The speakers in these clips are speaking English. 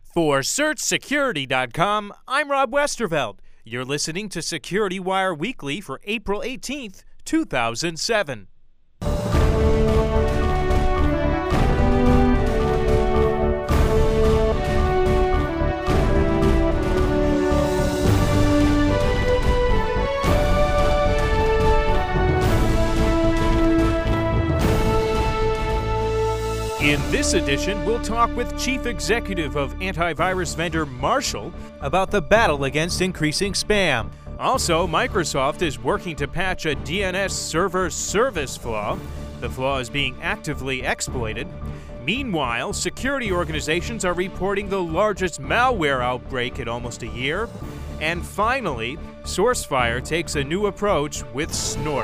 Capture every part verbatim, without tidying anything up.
For Search Security dot com, I'm Rob Westerveld. You're listening to Security Wire Weekly for April eighteenth, two thousand seven. In this edition, we'll talk with Chief Executive of antivirus vendor Marshall about the battle against increasing spam. Also, Microsoft is working to patch a D N S server service flaw. The flaw is being actively exploited. Meanwhile, security organizations are reporting the largest malware outbreak in almost a year. And finally, SourceFire takes a new approach with Snort.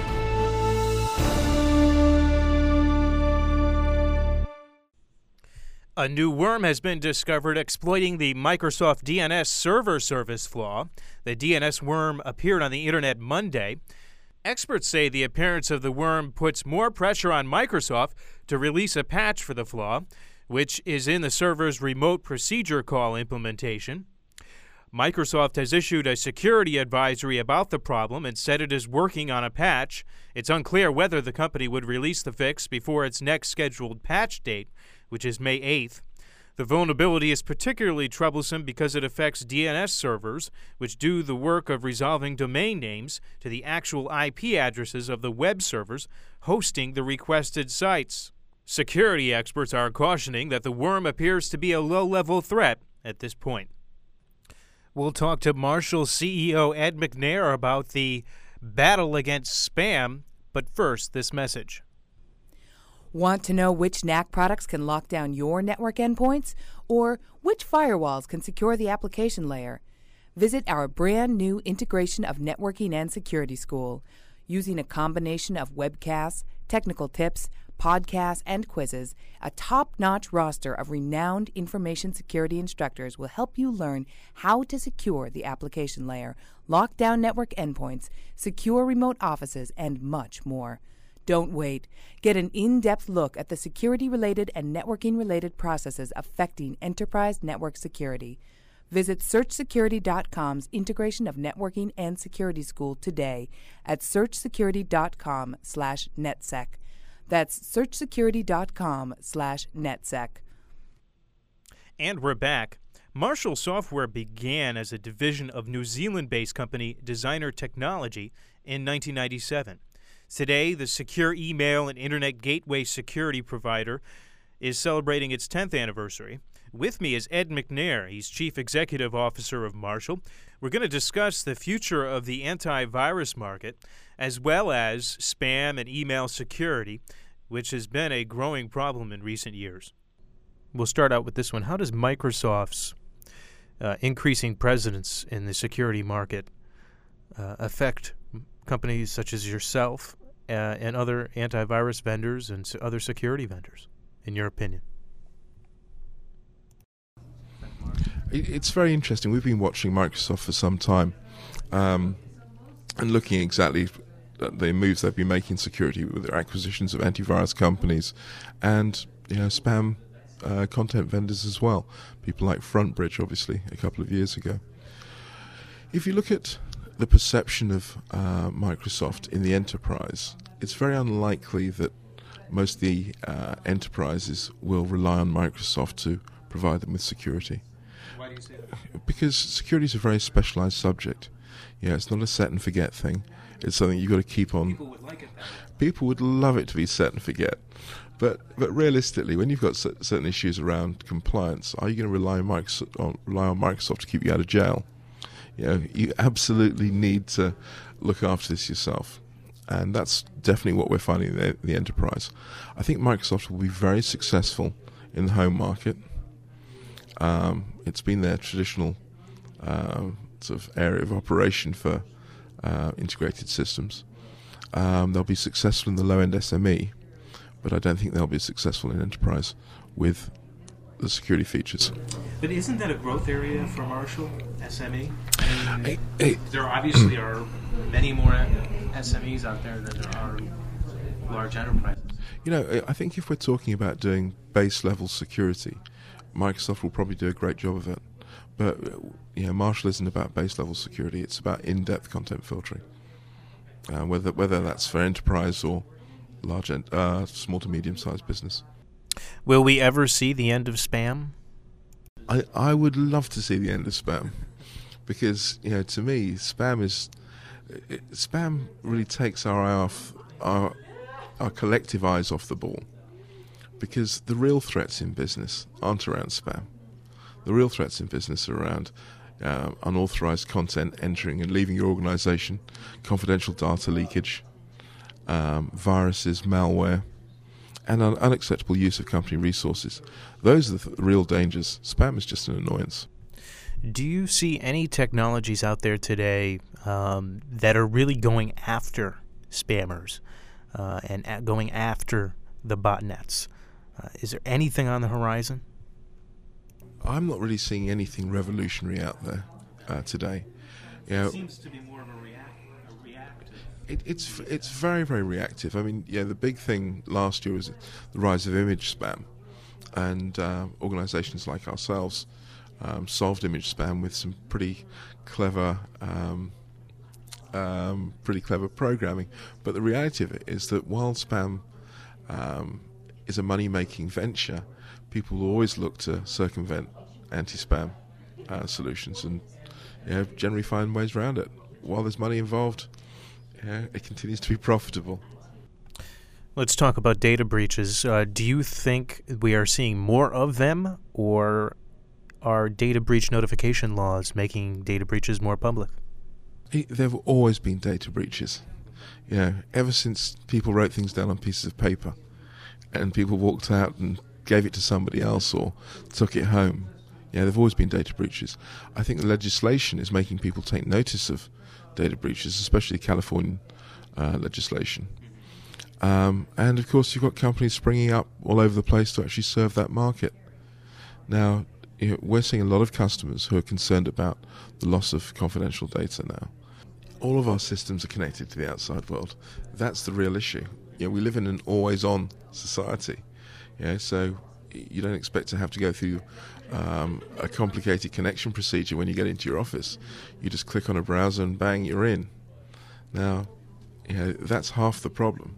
A new worm has been discovered exploiting the Microsoft D N S server service flaw. The D N S worm appeared on the internet Monday. Experts say the appearance of the worm puts more pressure on Microsoft to release a patch for the flaw, which is in the server's remote procedure call implementation. Microsoft has issued a security advisory about the problem and said it is working on a patch. It's unclear whether the company would release the fix before its next scheduled patch date, which is May eighth. The vulnerability is particularly troublesome because it affects D N S servers, which do the work of resolving domain names to the actual I P addresses of the web servers hosting the requested sites. Security experts are cautioning that the worm appears to be a low-level threat at this point. We'll talk to Marshall C E O Ed McNair about the battle against spam, but first, this message. Want to know which N A C products can lock down your network endpoints? Or which firewalls can secure the application layer? Visit our brand new Integration of Networking and Security School. Using a combination of webcasts, technical tips, podcasts, and quizzes, a top-notch roster of renowned information security instructors will help you learn how to secure the application layer, lock down network endpoints, secure remote offices, and much more. Don't wait. Get an in-depth look at the security-related and networking-related processes affecting enterprise network security. Visit Search Security dot com's Integration of Networking and Security School today at Search Security dot com slash netsec. That's Search Security dot com slash netsec. And we're back. Marshall Software began as a division of New Zealand-based company Designer Technology in nineteen ninety-seven. Today, the secure email and internet gateway security provider is celebrating its tenth anniversary. With me is Ed McNair. He's Chief Executive Officer of Marshall. We're going to discuss the future of the antivirus market, as well as spam and email security, which has been a growing problem in recent years. We'll start out with this one. How does Microsoft's uh, increasing presence in the security market uh, affect companies such as yourself uh, and other antivirus vendors and other security vendors, in your opinion? It's very interesting. We've been watching Microsoft for some time um, and looking exactly at the moves they've been making in security with their acquisitions of antivirus companies and, you know, spam uh, content vendors as well. People like FrontBridge, obviously, a couple of years ago. If you look at the perception of uh, Microsoft in the enterprise, it's very unlikely that most of the uh, enterprises will rely on Microsoft to provide them with security. Why do you say that? Because security is a very specialized subject. Yeah, it's not a set and forget thing. It's something you've got to keep on. People would like it that way. People would love it to be set and forget. But but realistically, when you've got certain issues around compliance, are you going to rely on Microsoft, on, rely on Microsoft to keep you out of jail? You know, you absolutely need to look after this yourself. And that's definitely what we're finding in the, the enterprise. I think Microsoft will be very successful in the home market. Um, it's been their traditional uh, sort of area of operation for uh, integrated systems. Um, they'll be successful in the low-end S M E, but I don't think they'll be successful in enterprise with the security features. But isn't that a growth area for Marshall, S M E? I mean, hey, hey. There obviously are many more S M Es out there than there are large enterprises. You know, I think if we're talking about doing base-level security, Microsoft will probably do a great job of it. But you know, Marshall isn't about base level security; it's about in-depth content filtering. Uh, whether whether that's for enterprise or large, uh, small to medium-sized business. Will we ever see the end of spam? I I would love to see the end of spam, because you know, to me, spam is it, spam really takes our eye off our our collective eyes off the ball, because the real threats in business aren't around spam. The real threats in business are around uh, unauthorized content entering and leaving your organization, confidential data leakage, um, viruses, malware, and un- unacceptable use of company resources. Those are the th- real dangers. Spam is just an annoyance. Do you see any technologies out there today um, that are really going after spammers uh, and a- going after the botnets? Uh, is there anything on the horizon? I'm not really seeing anything revolutionary out there uh, today. You know, it seems to be more of a, react- a reactive. It, it's it's very very reactive. I mean, yeah, the big thing last year was the rise of image spam, and uh, organisations like ourselves um, solved image spam with some pretty clever, um, um, pretty clever programming. But the reality of it is that while spam um, is a money-making venture, people will always look to circumvent anti-spam uh, solutions and you know, generally find ways around it. While there's money involved, yeah, it continues to be profitable. Let's talk about data breaches. Uh, do you think we are seeing more of them, or are data breach notification laws making data breaches more public? There have always been data breaches. You know, ever since people wrote things down on pieces of paper and people walked out and gave it to somebody else or took it home. Yeah, there have always been data breaches. I think the legislation is making people take notice of data breaches, especially Californian uh, legislation. Um, and of course, you've got companies springing up all over the place to actually serve that market. Now, you know, we're seeing a lot of customers who are concerned about the loss of confidential data now. All of our systems are connected to the outside world. That's the real issue. You know, we live in an always-on society. You know, so you don't expect to have to go through um, a complicated connection procedure when you get into your office. You just click on a browser and bang, you're in. Now, you know, that's half the problem.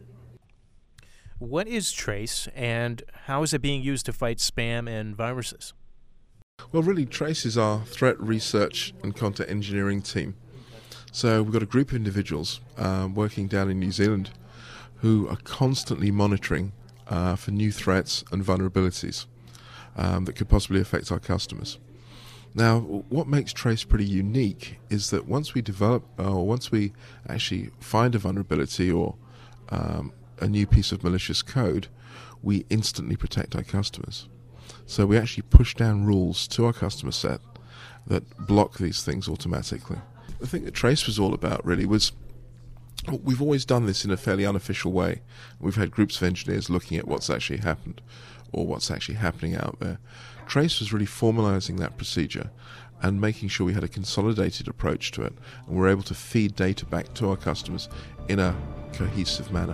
What is Trace, and how is it being used to fight spam and viruses? Well, really, Trace is our threat research and content engineering team. So we've got a group of individuals um, working down in New Zealand who are constantly monitoring Uh, for new threats and vulnerabilities um, that could possibly affect our customers. Now, what makes Trace pretty unique is that once we develop, uh, or once we actually find a vulnerability or um, a new piece of malicious code, we instantly protect our customers. So we actually push down rules to our customer set that block these things automatically. The thing that Trace was all about really was, we've always done this in a fairly unofficial way. We've had groups of engineers looking at what's actually happened or what's actually happening out there. Trace was really formalizing that procedure and making sure we had a consolidated approach to it, and we're able to feed data back to our customers in a cohesive manner.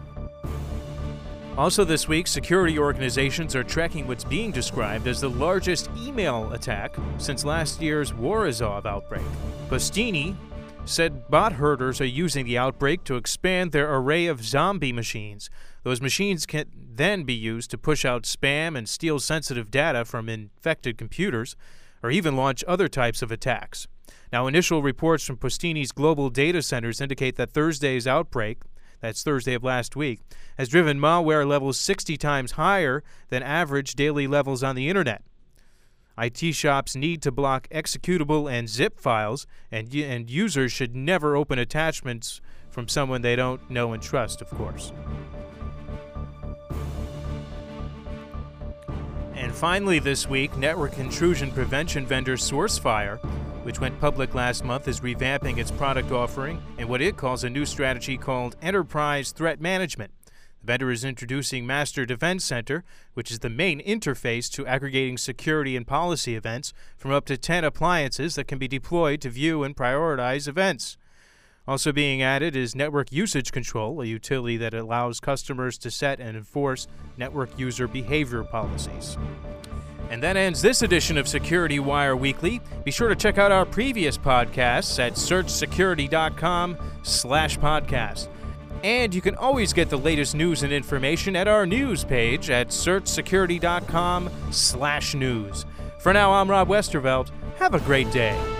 Also this week, security organizations are tracking what's being described as the largest email attack since last year's Worazov outbreak. Postini said bot herders are using the outbreak to expand their array of zombie machines. Those machines can then be used to push out spam and steal sensitive data from infected computers, or even launch other types of attacks. Now, initial reports from Postini's global data centers indicate that Thursday's outbreak, that's Thursday of last week, has driven malware levels sixty times higher than average daily levels on the internet. I T shops need to block executable and zip files, and, and users should never open attachments from someone they don't know and trust, of course. And finally this week, network intrusion prevention vendor SourceFire, which went public last month, is revamping its product offering in what it calls a new strategy called Enterprise Threat Management. The vendor is introducing Master Defense Center, which is the main interface to aggregating security and policy events from up to ten appliances that can be deployed to view and prioritize events. Also being added is Network Usage Control, a utility that allows customers to set and enforce network user behavior policies. And that ends this edition of Security Wire Weekly. Be sure to check out our previous podcasts at searchsecurity.com slash podcast. And you can always get the latest news and information at our news page at searchsecurity.com slash news. For now, I'm Rob Westervelt. Have a great day.